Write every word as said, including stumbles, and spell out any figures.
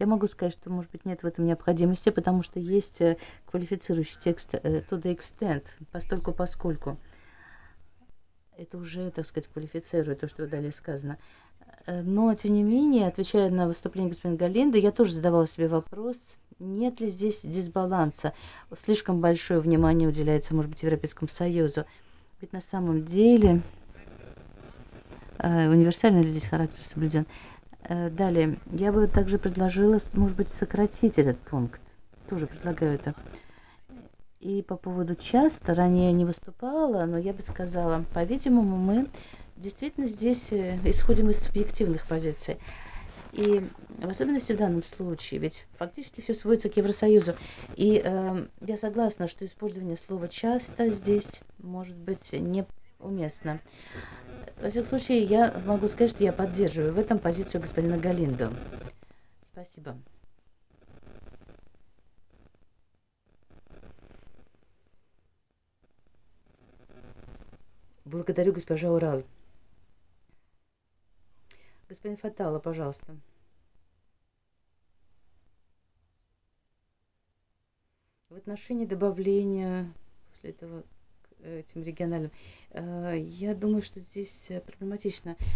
Я могу сказать, что, может быть, нет в этом необходимости, потому что есть э, квалифицирующий текст э, to the extent, постольку поскольку. Это уже, так сказать, квалифицирует то, что далее сказано. Э, Но, тем не менее, отвечая на выступление господина Галинды, я тоже задавала себе вопрос, нет ли здесь дисбаланса. Слишком большое внимание уделяется, может быть, Европейскому Союзу. Ведь на самом деле э, универсальный ли здесь характер соблюден. Э, Далее, я бы также предложила, с- может быть, сократить этот пункт. Тоже предлагаю это. И по поводу часто, ранее не выступала, но я бы сказала, по-видимому, мы действительно здесь э, исходим из субъективных позиций. И в особенности в данном случае, ведь фактически все сводится к Евросоюзу. И э, я согласна, что использование слова «часто» здесь может быть неуместно. Во всяком случае, я могу сказать, что я поддерживаю в этом позицию господина Галиндо. Спасибо. Благодарю, госпожа Урал. Господин Фатала, пожалуйста. В отношении добавления после этого к этим региональным, э, я думаю, что здесь э, проблематично.